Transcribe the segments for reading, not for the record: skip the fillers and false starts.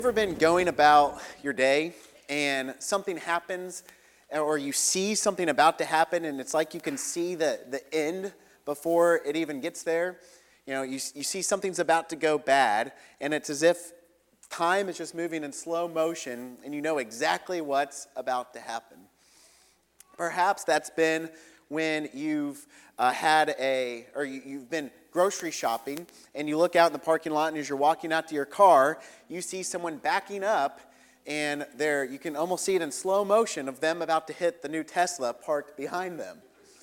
Ever been going about your day and something happens or you see something about to happen and it's like you can see the end before it even gets there? You see something's about to go bad and it's as if time is just moving in slow motion and you know exactly what's about to happen. Perhaps that's been when you've you've been grocery shopping and you look out in the parking lot and as you're walking out to your car, you see someone backing up and you can almost see it in slow motion of them about to hit the new Tesla parked behind them.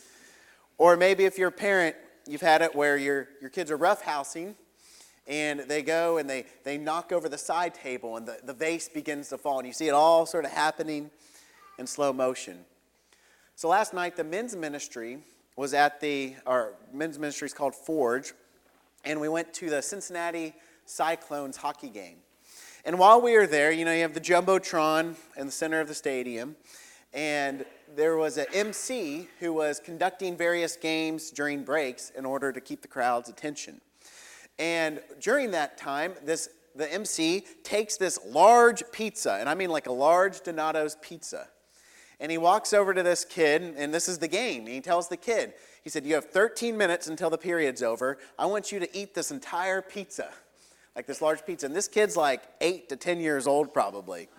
Or maybe if you're a parent, you've had it where your kids are roughhousing and they go and they knock over the side table and the vase begins to fall and you see it all sort of happening in slow motion. So last night, the men's ministry was our men's ministry is called Forge, and we went to the Cincinnati Cyclones hockey game. And while we were there, you have the Jumbotron in the center of the stadium, and there was an MC who was conducting various games during breaks in order to keep the crowd's attention. And during that time, the MC takes this large pizza, and I mean like a large Donato's pizza. And he walks over to this kid, and this is the game. And he tells the kid, he said, "You have 13 minutes until the period's over. I want you to eat this entire pizza, like this large pizza." And this kid's like 8 to 10 years old probably.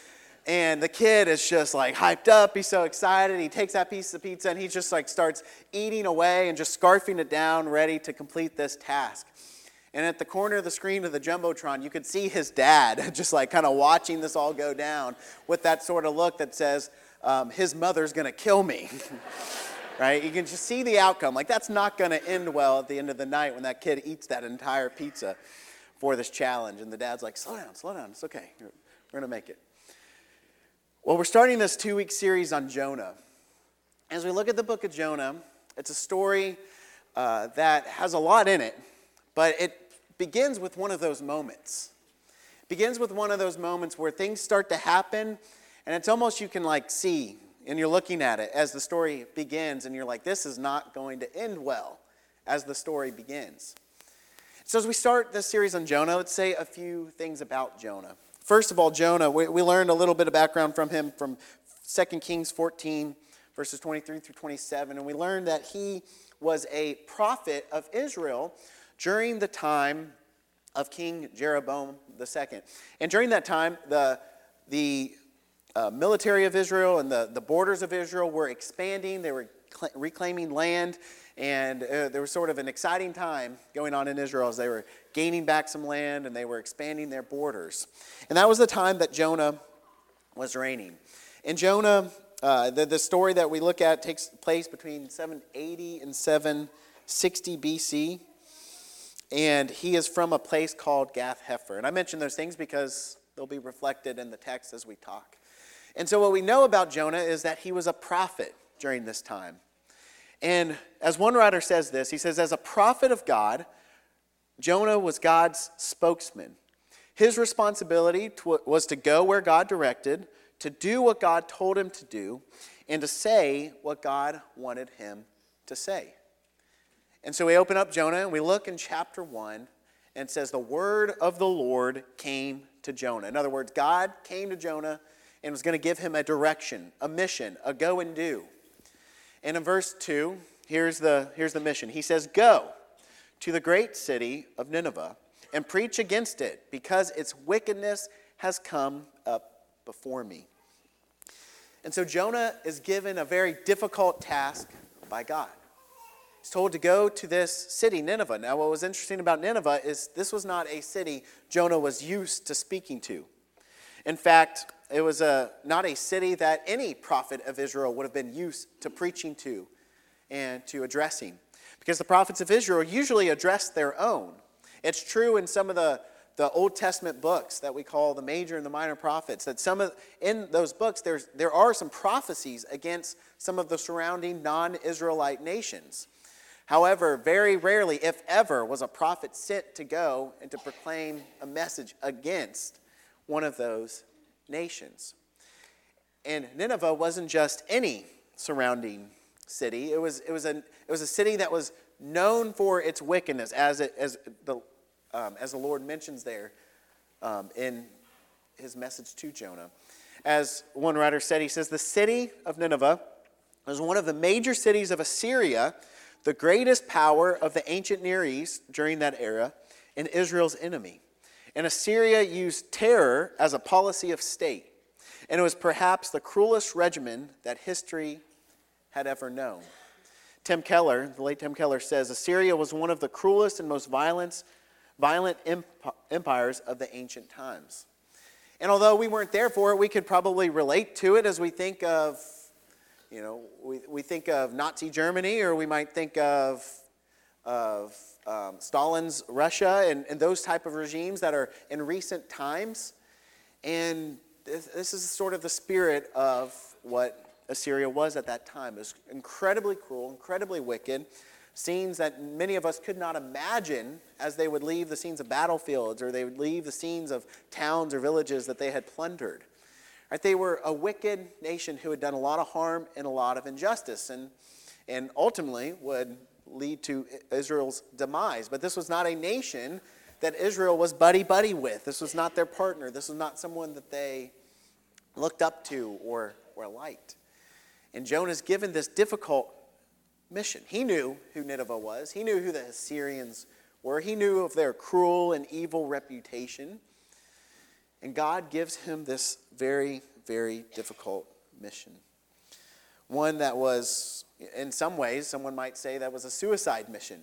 And the kid is just like hyped up. He's so excited. He takes that piece of pizza, and he just like starts eating away and just scarfing it down, ready to complete this task. And at the corner of the screen of the Jumbotron, you could see his dad just like kind of watching this all go down with that sort of look that says, his mother's going to kill me, right? You can just see the outcome. Like, that's not going to end well at the end of the night when that kid eats that entire pizza for this challenge. And the dad's like, slow down, it's okay. We're going to make it. Well, we're starting this 2-week series on Jonah. As we look at the book of Jonah, it's a story that has a lot in it, but it begins with one of those moments. It begins with one of those moments where things start to happen. And it's almost you can like see, and you're looking at it as the story begins, and you're like, this is not going to end well as the story begins. So as we start this series on Jonah, let's say a few things about Jonah. First of all, Jonah, we learned a little bit of background from him from 2 Kings 14, verses 23 through 27, and we learned that he was a prophet of Israel during the time of King Jeroboam II. And during that time, the military of Israel and the borders of Israel were expanding. They were reclaiming land, and there was sort of an exciting time going on in Israel as they were gaining back some land and they were expanding their borders. And that was the time that Jonah was reigning. And Jonah, the story that we look at takes place between 780 and 760 BC, and he is from a place called Gath-Hepher. And I mention those things because they'll be reflected in the text as we talk. And so what we know about Jonah is that he was a prophet during this time. And as one writer says this, he says, as a prophet of God, Jonah was God's spokesman. His responsibility was to go where God directed, to do what God told him to do, and to say what God wanted him to say. And so we open up Jonah and we look in chapter 1, and it says, the word of the Lord came to Jonah. In other words, God came to Jonah and was going to give him a direction, a mission, a go and do. And in verse 2, here's the mission. He says, "Go to the great city of Nineveh and preach against it, because its wickedness has come up before me." And so Jonah is given a very difficult task by God. He's told to go to this city, Nineveh. Now, what was interesting about Nineveh is this was not a city Jonah was used to speaking to. In fact, it was not a city that any prophet of Israel would have been used to preaching to and to addressing, because the prophets of Israel usually addressed their own. It's true in some of the Old Testament books that we call the major and the minor prophets, that in those books there are some prophecies against some of the surrounding non-Israelite nations. However, very rarely, if ever, was a prophet sent to go and to proclaim a message against one of those nations. And Nineveh wasn't just any surrounding city. It was a city that was known for its wickedness, as the Lord mentions there in his message to Jonah. As one writer said, he says, the city of Nineveh was one of the major cities of Assyria, the greatest power of the ancient Near East during that era, and Israel's enemy. And Assyria used terror as a policy of state. And it was perhaps the cruelest regimen that history had ever known. Tim Keller, the late Tim Keller, says Assyria was one of the cruelest and most violent empires of the ancient times. And although we weren't there for it, we could probably relate to it as we think of, we think of Nazi Germany, or we might think of Stalin's Russia and those type of regimes that are in recent times. And this is sort of the spirit of what Assyria was at that time. It was incredibly cruel, incredibly wicked, scenes that many of us could not imagine as they would leave the scenes of battlefields, or they would leave the scenes of towns or villages that they had plundered. Right? They were a wicked nation who had done a lot of harm and a lot of injustice, and ultimately would lead to Israel's demise. But this was not a nation that Israel was buddy-buddy with. This was not their partner. This was not someone that they looked up to or liked. And Jonah's given this difficult mission. He knew who Nineveh was. He knew who the Assyrians were. He knew of their cruel and evil reputation. And God gives him this very, very difficult mission. One that was, in some ways, someone might say that was a suicide mission,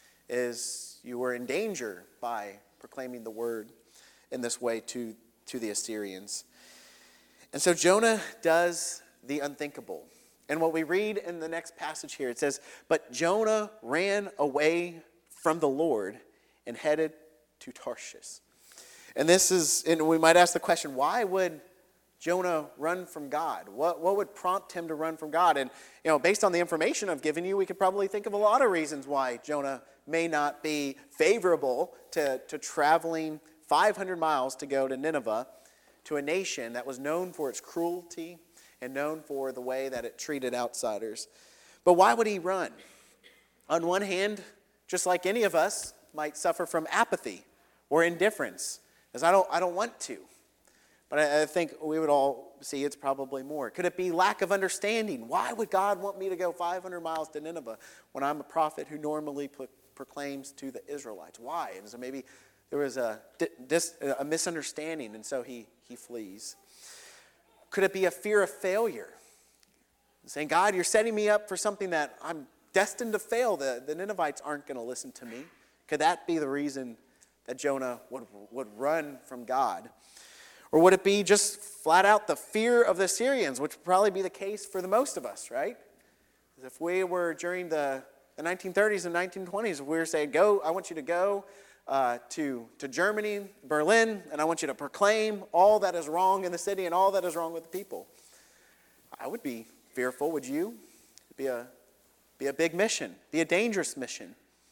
is you were in danger by proclaiming the word in this way to the Assyrians. And so Jonah does the unthinkable. And what we read in the next passage here, it says, but Jonah ran away from the Lord and headed to Tarshish. And we might ask the question, why would Jonah run from God? What would prompt him to run from God? And, based on the information I've given you, we could probably think of a lot of reasons why Jonah may not be favorable to traveling 500 miles to go to Nineveh, to a nation that was known for its cruelty and known for the way that it treated outsiders. But why would he run? On one hand, just like any of us might suffer from apathy or indifference, as I don't want to. But I think we would all see it's probably more. Could it be lack of understanding? Why would God want me to go 500 miles to Nineveh when I'm a prophet who normally proclaims to the Israelites? Why? And so maybe there was a misunderstanding, and so he flees. Could it be a fear of failure? Saying, God, you're setting me up for something that I'm destined to fail. The Ninevites aren't going to listen to me. Could that be the reason that Jonah would run from God? Or would it be just flat out the fear of the Assyrians, which would probably be the case for the most of us, right? If we were during the 1930s and 1920s, we were saying, I want you to go to Germany, Berlin, and I want you to proclaim all that is wrong in the city and all that is wrong with the people. I would be fearful, would you? It'd be a big mission, be a dangerous mission.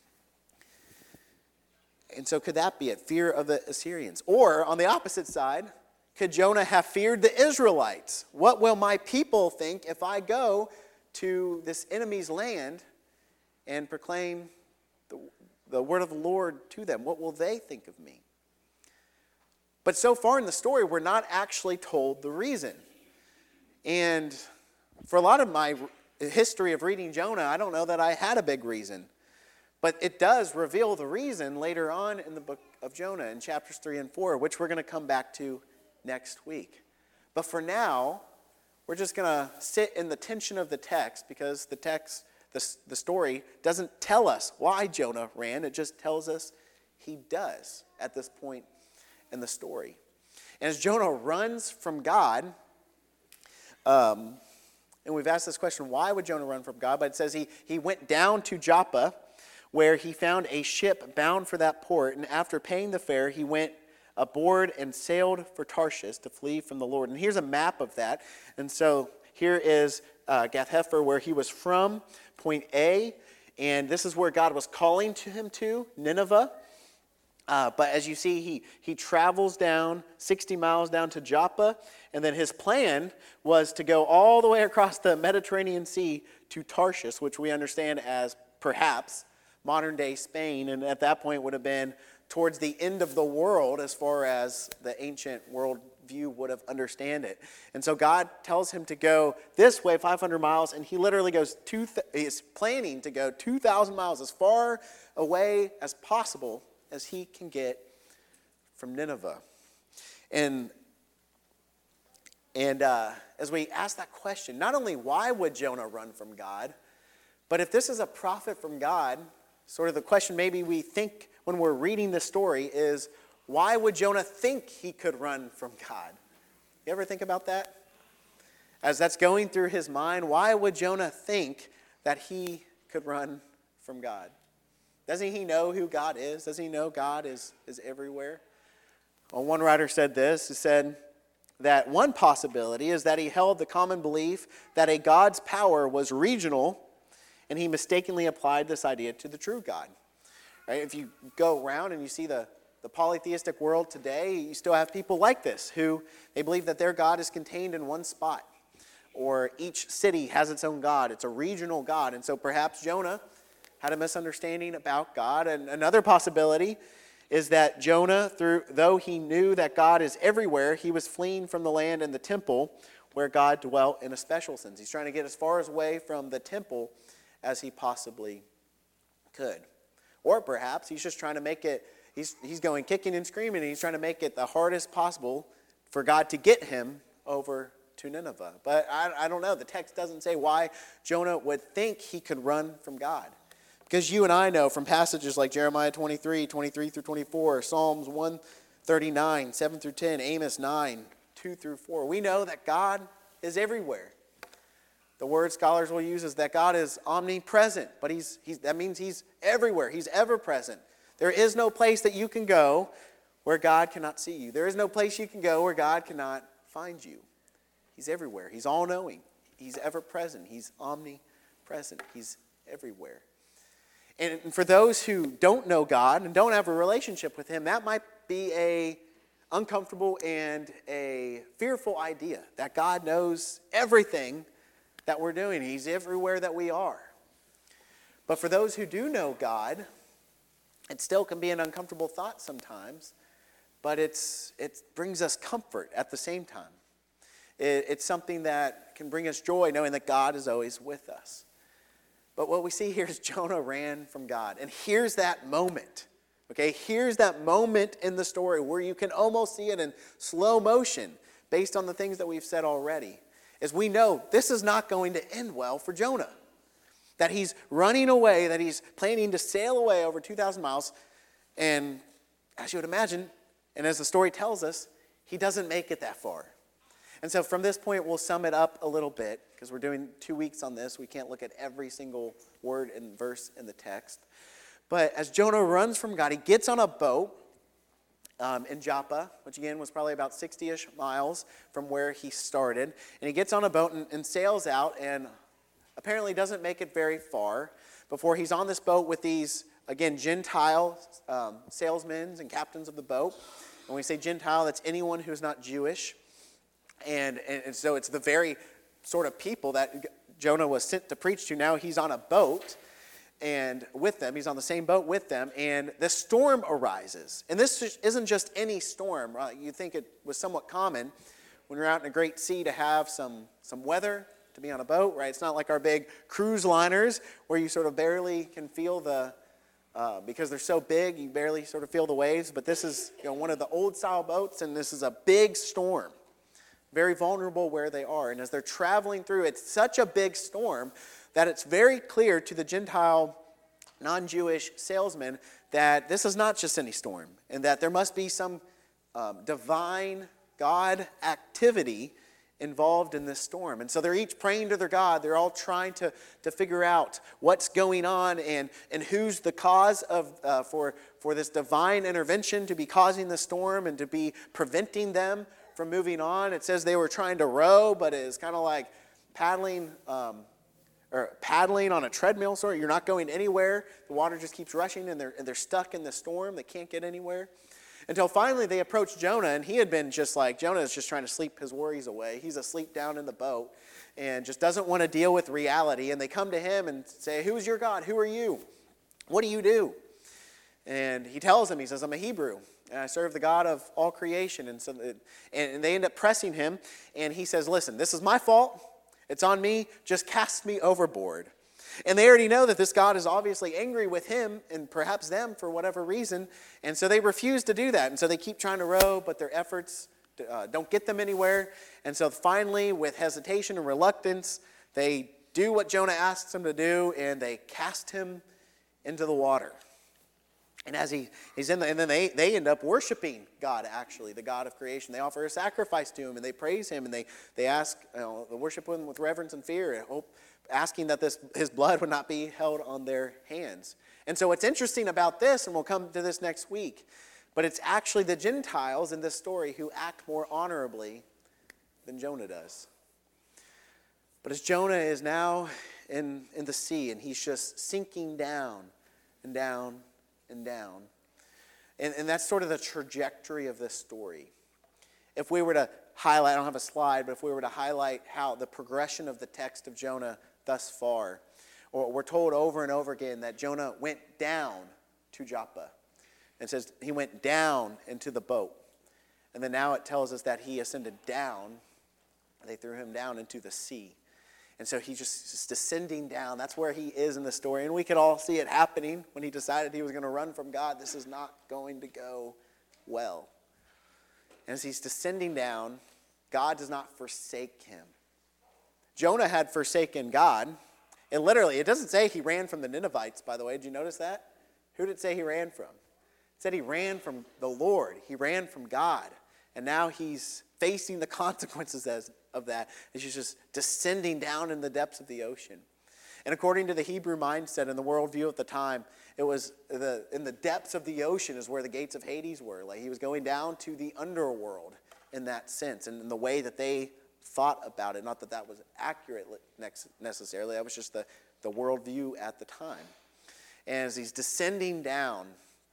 And so could that be it? Fear of the Assyrians. Or on the opposite side, could Jonah have feared the Israelites? What will my people think if I go to this enemy's land and proclaim the word of the Lord to them? What will they think of me? But so far in the story, we're not actually told the reason. And for a lot of my history of reading Jonah, I don't know that I had a big reason. But it does reveal the reason later on in the book of Jonah in chapters 3 and 4, which we're going to come back to next week. But for now, we're just going to sit in the tension of the text, because the text, the story, doesn't tell us why Jonah ran. It just tells us he does at this point in the story. And as Jonah runs from God, and we've asked this question, why would Jonah run from God? But it says he went down to Joppa, where he found a ship bound for that port, and after paying the fare, he went aboard and sailed for Tarshish to flee from the Lord. And here's a map of that. And so here is Gath-Hepher, where he was from, point A, and this is where God was calling to him to, Nineveh. But as you see, he travels down 60 miles down to Joppa, and then his plan was to go all the way across the Mediterranean Sea to Tarshish, which we understand as perhaps modern-day Spain, and at that point would have been towards the end of the world as far as the ancient world view would have understand it. And so God tells him to go this way 500 miles, and he literally goes, he's planning to go 2,000 miles, as far away as possible as he can get from Nineveh. And as we ask that question, not only why would Jonah run from God, but if this is a prophet from God, sort of the question maybe we think when we're reading this story is, why would Jonah think he could run from God? You ever think about that? As that's going through his mind, why would Jonah think that he could run from God? Doesn't he know who God is? Doesn't he know God is everywhere? Well, one writer said this. He said that one possibility is that he held the common belief that a God's power was regional, and he mistakenly applied this idea to the true God. Right? If you go around and you see the polytheistic world today, you still have people like this who they believe that their God is contained in one spot, or each city has its own God. It's a regional God. And so perhaps Jonah had a misunderstanding about God. And another possibility is that Jonah, though he knew that God is everywhere, he was fleeing from the land and the temple where God dwelt in a special sense. He's trying to get as far away from the temple as he possibly could. Or perhaps he's just trying to make it, he's going kicking and screaming, and he's trying to make it the hardest possible for God to get him over to Nineveh. But I don't know. The text doesn't say why Jonah would think he could run from God. Because you and I know from passages like Jeremiah 23 through 24, Psalms 139, 7 through 10, Amos 9, 2 through 4, we know that God is everywhere. The word scholars will use is that God is omnipresent, but that means he's everywhere. He's ever present. There is no place that you can go where God cannot see you. There is no place you can go where God cannot find you. He's everywhere. He's all-knowing. He's ever-present. He's omnipresent. He's everywhere. And for those who don't know God and don't have a relationship with him, that might be a uncomfortable and a fearful idea, that God knows everything that we're doing. He's everywhere that we are. But for those who do know God, it still can be an uncomfortable thought sometimes, but it brings us comfort at the same time. It's something that can bring us joy, knowing that God is always with us. But what we see here is Jonah ran from God. And here's that moment. Okay, here's that moment in the story where you can almost see it in slow motion based on the things that we've said already. As we know, this is not going to end well for Jonah. That he's running away, that he's planning to sail away over 2,000 miles. And as you would imagine, and as the story tells us, he doesn't make it that far. And so from this point, we'll sum it up a little bit, because we're doing 2 weeks on this. We can't look at every single word and verse in the text. But as Jonah runs from God, he gets on a boat in Joppa, which again was probably about 60-ish miles from where he started. And he gets on a boat and sails out, and apparently doesn't make it very far before he's on this boat with these, again, Gentile salesmen and captains of the boat. And when we say Gentile, that's anyone who's not Jewish. And so it's the very sort of people that Jonah was sent to preach to. Now he's on a boat and with them. He's on the same boat with them. And the storm arises. And this isn't just any storm. Right? You think it was somewhat common when you're out in a great sea to have some weather, to be on a boat, right? It's not like our big cruise liners where you sort of barely can feel because they're so big, you barely sort of feel the waves. But this is one of the old style boats, and this is a big storm. Very vulnerable where they are. And as they're traveling through, it's such a big storm that it's very clear to the Gentile, non-Jewish salesmen that this is not just any storm, and that there must be some divine God activity involved in this storm. And so they're each praying to their God. They're all trying to figure out what's going on and who's the cause of for this divine intervention to be causing the storm and to be preventing them from moving on. It says they were trying to row, but it's kind of like paddling on a treadmill. Sort of, you're not going anywhere. The water just keeps rushing, and they're stuck in the storm. They can't get anywhere. Until finally they approached Jonah, and he had been just like, Jonah is just trying to sleep his worries away. He's asleep down in the boat and just doesn't want to deal with reality. And they come to him and say, "Who's your God? Who are you? What do you do?" And he tells them, he says, "I'm a Hebrew, and I serve the God of all creation. And so, and they end up pressing him, and he says, listen, this is my fault. It's on me. Just cast me overboard. And they already know that this God is obviously angry with him and perhaps them for whatever reason. And so they refuse to do that. And so they keep trying to row, but their efforts don't get them anywhere. And so finally, with hesitation and reluctance, they do what Jonah asks them to do, and they cast him into the water. And as he's in and then they end up worshiping God, actually, the God of creation. They offer a sacrifice to him, and they praise him, and they ask, they worship him with reverence and fear, and hope, asking that his blood would not be held on their hands. And so what's interesting about this, and we'll come to this next week, but it's actually the Gentiles in this story who act more honorably than Jonah does. But as Jonah is now in the sea, and he's just sinking down and down and down, and that's sort of the trajectory of this story. If we were to highlight, I don't have a slide, but if we were to highlight how the progression of the text of Jonah thus far, or we're told over and over again that Jonah went down to Joppa. And it says he went down into the boat. And then now it tells us that he ascended down. They threw him down into the sea. And so he's just descending down. That's where he is in the story. And we could all see it happening when he decided he was going to run from God. This is not going to go well. And as he's descending down, God does not forsake him. Jonah had forsaken God. And literally, it doesn't say he ran from the Ninevites, by the way. Did you notice that? Who did it say he ran from? It said he ran from the Lord. He ran from God. And now he's facing the consequences of that. He's just descending down in the depths of the ocean. And according to the Hebrew mindset and the worldview at the time, it was in the depths of the ocean is where the gates of Hades were. Like he was going down to the underworld in that sense, and in the way that they thought about it. Not that that was accurate necessarily. That was just the worldview at the time. And as he's descending down,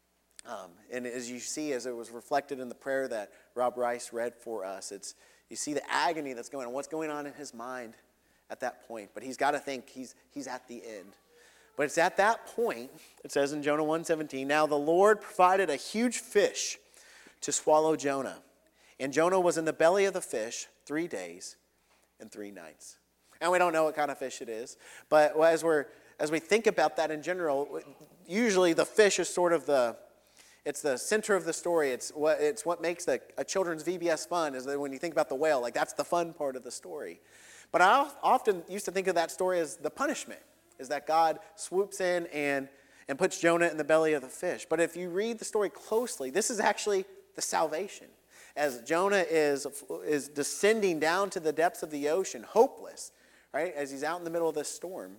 and as you see, as it was reflected in the prayer that Rob Rice read for us, you see the agony that's going on, what's going on in his mind at that point. But he's got to think he's at the end. But it's at that point, it says in Jonah 1:17, now the Lord provided a huge fish to swallow Jonah. And Jonah was in the belly of the fish 3 days and 3 nights. And we don't know what kind of fish it is. But as we think about that in general, usually the fish is sort of it's the center of the story. It's what makes a children's VBS fun, is that when you think about the whale, like that's the fun part of the story. But I often used to think of that story as the punishment, is that God swoops in and puts Jonah in the belly of the fish. But if you read the story closely, this is actually the salvation. As Jonah is descending down to the depths of the ocean, hopeless, right? As he's out in the middle of this storm,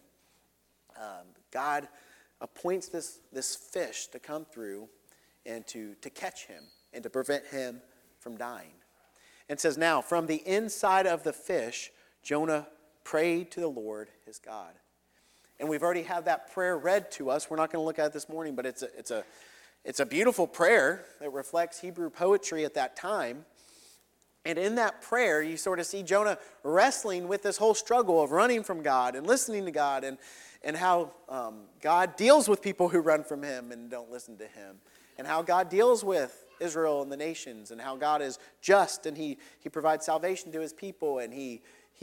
God appoints this fish to come through and to catch him and to prevent him from dying. And it says, now, from the inside of the fish, Jonah prayed to the Lord his God. And we've already had that prayer read to us. We're not going to look at it this morning, but it's a beautiful prayer that reflects Hebrew poetry at that time. And in that prayer, you sort of see Jonah wrestling with this whole struggle of running from God and listening to God, and how God deals with people who run from him and don't listen to him, and how God deals with Israel and the nations, and how God is just, and he provides salvation to his people, and he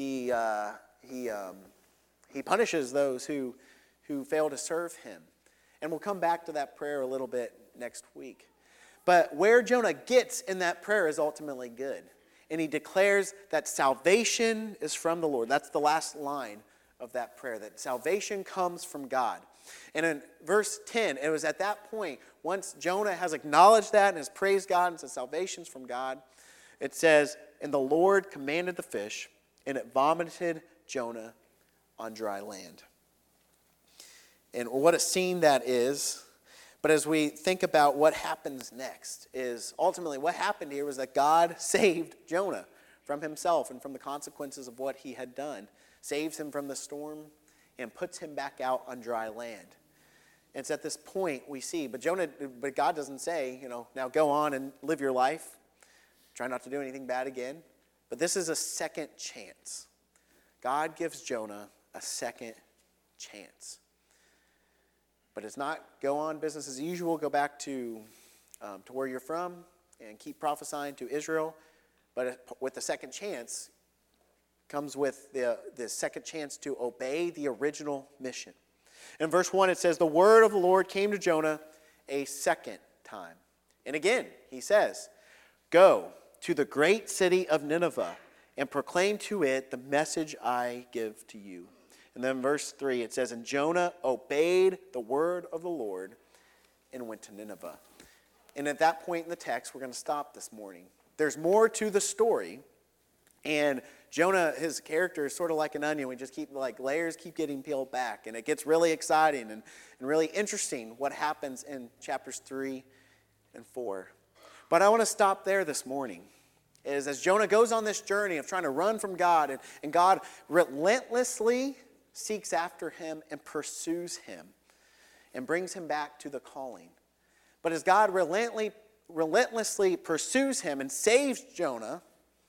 punishes those who fail to serve him. And we'll come back to that prayer a little bit next week. But where Jonah gets in that prayer is ultimately good. And he declares that salvation is from the Lord. That's the last line of that prayer, that salvation comes from God. And in verse 10, it was at that point, once Jonah has acknowledged that and has praised God and said salvation's from God, it says, and the Lord commanded the fish, and it vomited Jonah on dry land. And what a scene that is. But as we think about what happens next, is ultimately what happened here was that God saved Jonah from himself and from the consequences of what he had done. Saves him from the storm and puts him back out on dry land. And it's at this point we see, but God doesn't say, now go on and live your life. Try not to do anything bad again. But this is a second chance. God gives Jonah a second chance. But it's not go on business as usual, go back to to where you're from and keep prophesying to Israel. But with the second chance comes with the second chance to obey the original mission. In verse 1 it says, the word of the Lord came to Jonah a second time. And again, he says, go to the great city of Nineveh and proclaim to it the message I give to you. And then verse 3, it says, and Jonah obeyed the word of the Lord and went to Nineveh. And at that point in the text, we're going to stop this morning. There's more to the story. And Jonah, his character is sort of like an onion. We just keep, layers keep getting peeled back. And it gets really exciting and really interesting what happens in chapters 3 and 4. But I want to stop there this morning. As Jonah goes on this journey of trying to run from God, and God relentlessly seeks after him and pursues him and brings him back to the calling. But as God relentlessly pursues him and saves Jonah,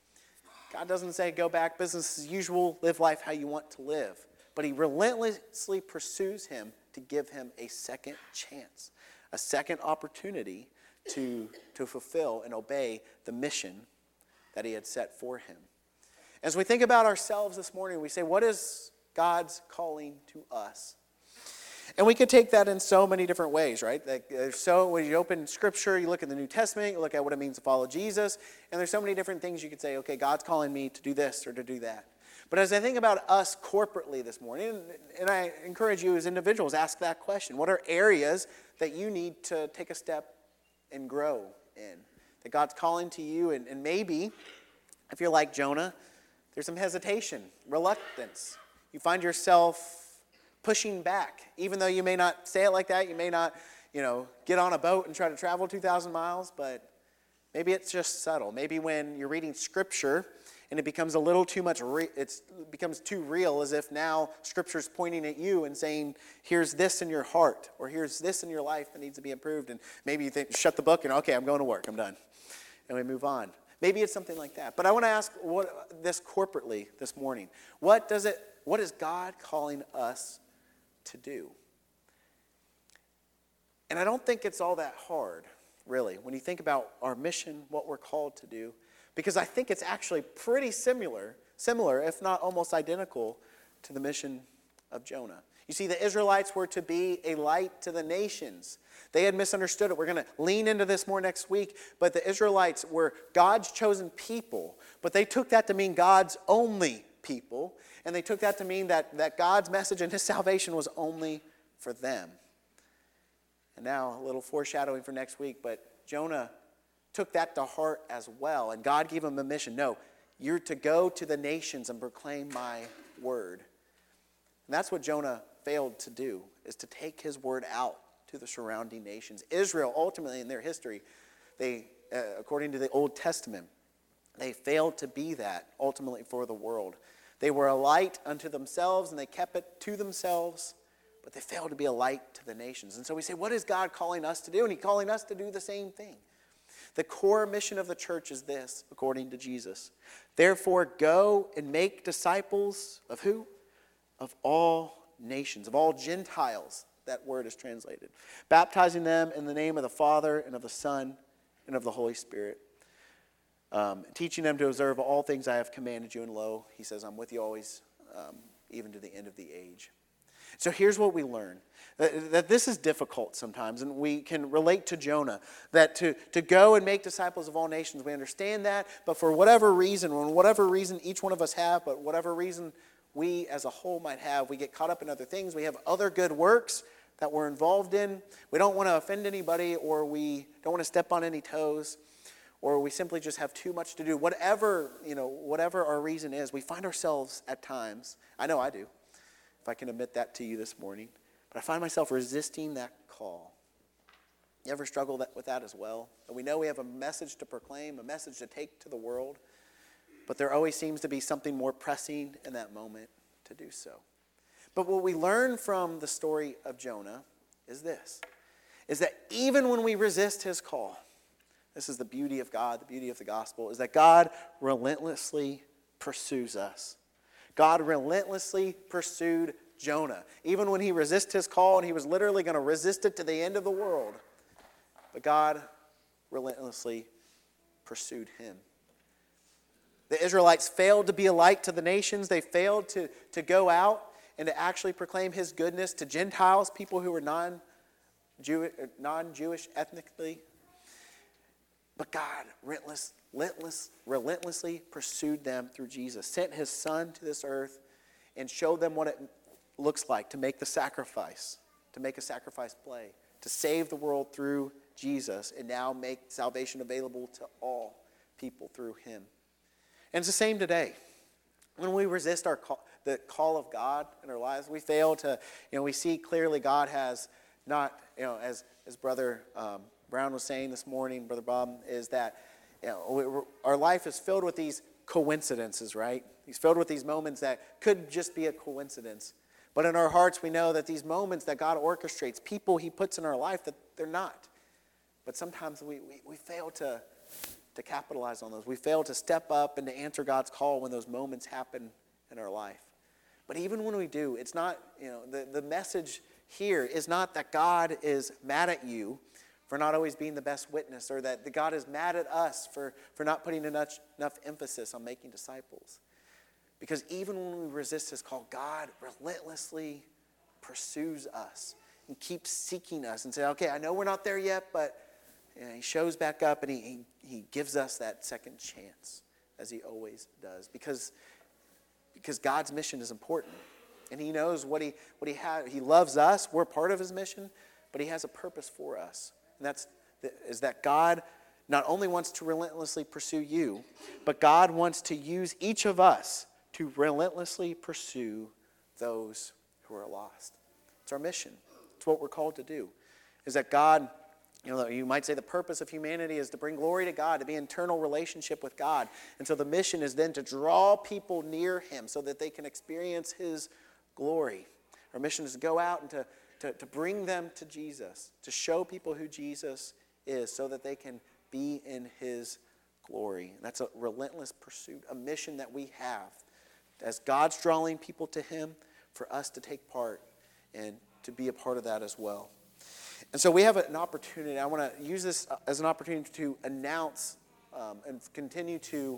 God doesn't say go back, business as usual, live life how you want to live. But he relentlessly pursues him to give him a second chance, a second opportunity to fulfill and obey the mission that he had set for him. As we think about ourselves this morning, we say, what is God's calling to us? And we could take that in so many different ways, right? When you open Scripture, you look at the New Testament, you look at what it means to follow Jesus, and there's so many different things you could say, okay, God's calling me to do this or to do that. But as I think about us corporately this morning, and I encourage you as individuals, ask that question. What are areas that you need to take a step and grow in? That God's calling to you, and maybe, if you're like Jonah, there's some hesitation, reluctance. You find yourself pushing back. Even though you may not say it like that, you may not, get on a boat and try to travel 2,000 miles, but maybe it's just subtle. Maybe when you're reading Scripture and it becomes a little too much, it becomes too real, as if now Scripture's pointing at you and saying, here's this in your heart, or here's this in your life that needs to be improved. And maybe you think, shut the book and, okay, I'm going to work, I'm done. And we move on. Maybe it's something like that. But I want to ask this corporately this morning. What is God calling us to do? And I don't think it's all that hard, really, when you think about our mission, what we're called to do, because I think it's actually pretty similar, if not almost identical, to the mission of Jonah. You see, the Israelites were to be a light to the nations. They had misunderstood it. We're going to lean into this more next week, but the Israelites were God's chosen people, but they took that to mean God's only people, and they took that to mean that God's message and his salvation was only for them. And now a little foreshadowing for next week, but Jonah took that to heart as well, and God gave him a mission. No, you're to go to the nations and proclaim my word. And that's what Jonah failed to do, is to take his word out to the surrounding nations. Israel, ultimately in their history, they, according to the Old Testament, they failed to be that ultimately for the world. They were a light unto themselves, and they kept it to themselves, but they failed to be a light to the nations. And so we say, what is God calling us to do? And he's calling us to do the same thing. The core mission of the church is this, according to Jesus. Therefore, go and make disciples of who? Of all nations, of all Gentiles, that word is translated. Baptizing them in the name of the Father and of the Son and of the Holy Spirit. Teaching them to observe all things I have commanded you, and lo, he says, I'm with you always, even to the end of the age. So here's what we learn, that this is difficult sometimes, and we can relate to Jonah, that to go and make disciples of all nations, we understand that, but for whatever reason each one of us have, but whatever reason we as a whole might have, we get caught up in other things, we have other good works that we're involved in, we don't want to offend anybody, or we don't want to step on any toes, or we simply just have too much to do. Whatever our reason is, we find ourselves at times, I know I do, if I can admit that to you this morning, but I find myself resisting that call. You ever struggle with that as well? And we know we have a message to proclaim, a message to take to the world, but there always seems to be something more pressing in that moment to do so. But what we learn from the story of Jonah is this, is that even when we resist his call, this is the beauty of God, the beauty of the gospel, is that God relentlessly pursues us. God relentlessly pursued Jonah, even when he resisted his call, and he was literally going to resist it to the end of the world. But God relentlessly pursued him. The Israelites failed to be a light to the nations. They failed to go out and to actually proclaim his goodness to Gentiles, people who were non-Jewish ethnically. But God relentlessly pursued them through Jesus, sent his son to this earth and showed them what it looks like to make the sacrifice, to make a sacrifice play, to save the world through Jesus and now make salvation available to all people through him. And it's the same today. When we resist the call of God in our lives, we fail to, we see clearly God has not, as Brother Brown was saying this morning, Brother Bob, is that our life is filled with these coincidences, right? He's filled with these moments that could just be a coincidence. But in our hearts, we know that these moments that God orchestrates, people he puts in our life, that they're not. But sometimes we fail to capitalize on those. We fail to step up and to answer God's call when those moments happen in our life. But even when we do, it's not, the message here is not that God is mad at you for not always being the best witness, or that God is mad at us for not putting enough emphasis on making disciples. Because even when we resist his call, God relentlessly pursues us and keeps seeking us and says, okay, I know we're not there yet, but he shows back up and he gives us that second chance, as he always does. Because God's mission is important. And he knows what he has. He loves us. We're part of his mission, but he has a purpose for us. And is that God not only wants to relentlessly pursue you, but God wants to use each of us to relentlessly pursue those who are lost. It's our mission. It's what we're called to do. Is that God, you might say the purpose of humanity is to bring glory to God, to be in eternal relationship with God. And so the mission is then to draw people near him so that they can experience his glory. Our mission is to go out and to bring them to Jesus, to show people who Jesus is so that they can be in his glory. And that's a relentless pursuit, a mission that we have. As God's drawing people to him, for us to take part and to be a part of that as well. And so we have an opportunity. I want to use this as an opportunity to announce and continue to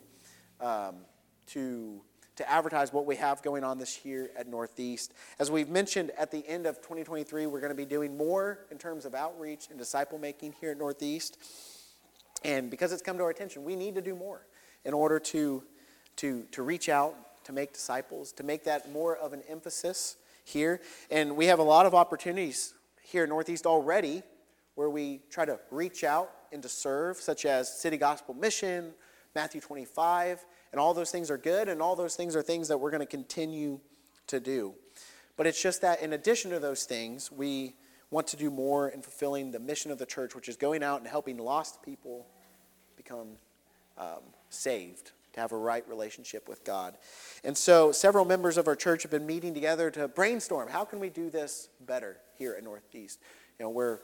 advertise what we have going on this year at Northeast. As we've mentioned, at the end of 2023, we're going to be doing more in terms of outreach and disciple making here at Northeast. And because it's come to our attention, we need to do more in order to reach out, to make disciples, to make that more of an emphasis here. And we have a lot of opportunities here at Northeast already where we try to reach out and to serve, such as City Gospel Mission, Matthew 25, and all those things are good, and all those things are things that we're going to continue to do. But it's just that in addition to those things, we want to do more in fulfilling the mission of the church, which is going out and helping lost people become saved, to have a right relationship with God. And so several members of our church have been meeting together to brainstorm, how can we do this better here at Northeast? We're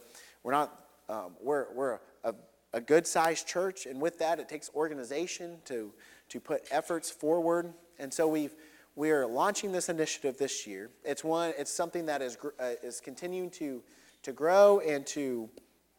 a good-sized church, and with that, it takes organization to put efforts forward. And so we are launching this initiative this year. It's something that is continuing to grow and to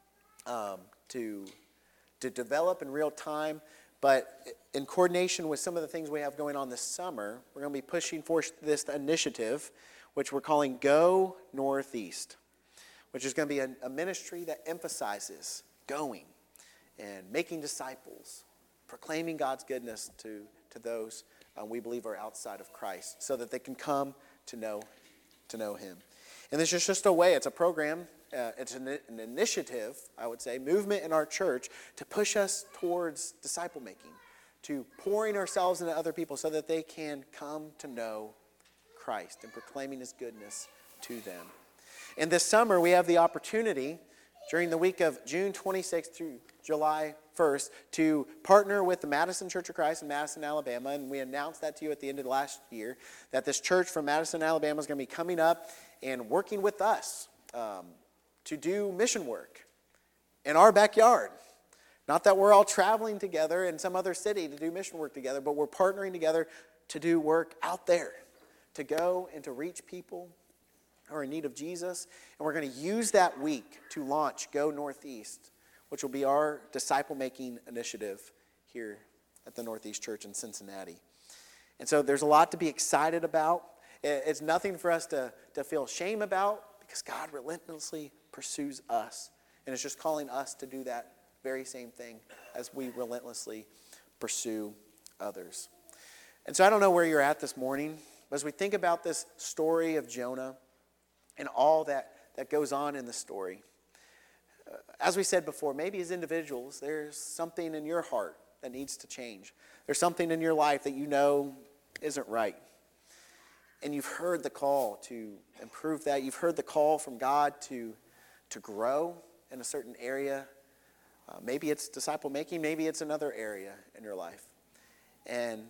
develop in real time. But in coordination with some of the things we have going on this summer, we're going to be pushing for this initiative, which we're calling Go Northeast, which is going to be a ministry that emphasizes going and making disciples, proclaiming God's goodness to those we believe are outside of Christ, so that they can come to know him. And this is just a way, it's a program, it's an initiative, I would say, movement in our church to push us towards disciple making, to pouring ourselves into other people so that they can come to know Christ and proclaiming his goodness to them. And this summer we have the opportunity during the week of June 26th through July 1st to partner with the Madison Church of Christ in Madison, Alabama. And we announced that to you at the end of last year, that this church from Madison, Alabama is going to be coming up and working with us to do mission work in our backyard. Not that we're all traveling together in some other city to do mission work together, but we're partnering together to do work out there, to go and to reach people who are in need of Jesus. And we're going to use that week to launch Go Northeast, which will be our disciple-making initiative here at the Northeast Church in Cincinnati. And so there's a lot to be excited about. It's nothing for us to feel shame about, because God relentlessly pursues us. And it's just calling us to do that very same thing as we relentlessly pursue others. And so I don't know where you're at this morning, but as we think about this story of Jonah and all that goes on in the story, as we said before, maybe as individuals, there's something in your heart that needs to change. There's something in your life that you know isn't right. And you've heard the call to improve that. You've heard the call from God to grow in a certain area. Maybe it's disciple making, maybe it's another area in your life. And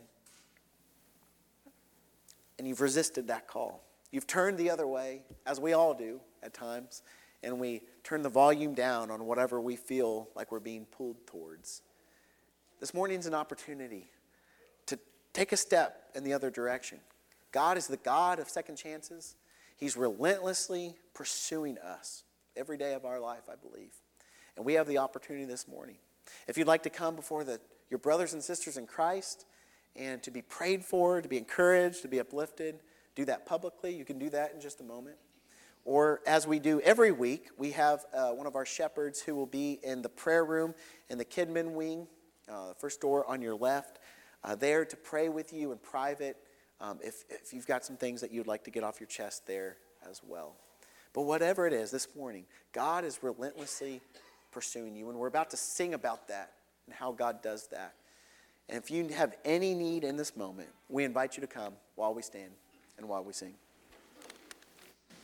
you've resisted that call. You've turned the other way, as we all do at times, and we turn the volume down on whatever we feel like we're being pulled towards. This morning's an opportunity to take a step in the other direction. God is the God of second chances. He's relentlessly pursuing us every day of our life, I believe. And we have the opportunity this morning. If you'd like to come before your brothers and sisters in Christ and to be prayed for, to be encouraged, to be uplifted, do that publicly. You can do that in just a moment. Or as we do every week, we have one of our shepherds who will be in the prayer room in the Kidman wing, the first door on your left, there to pray with you in private if you've got some things that you'd like to get off your chest there as well. But whatever it is this morning, God is relentlessly pursuing you, and we're about to sing about that and how God does that. And if you have any need in this moment, we invite you to come while we stand and while we sing.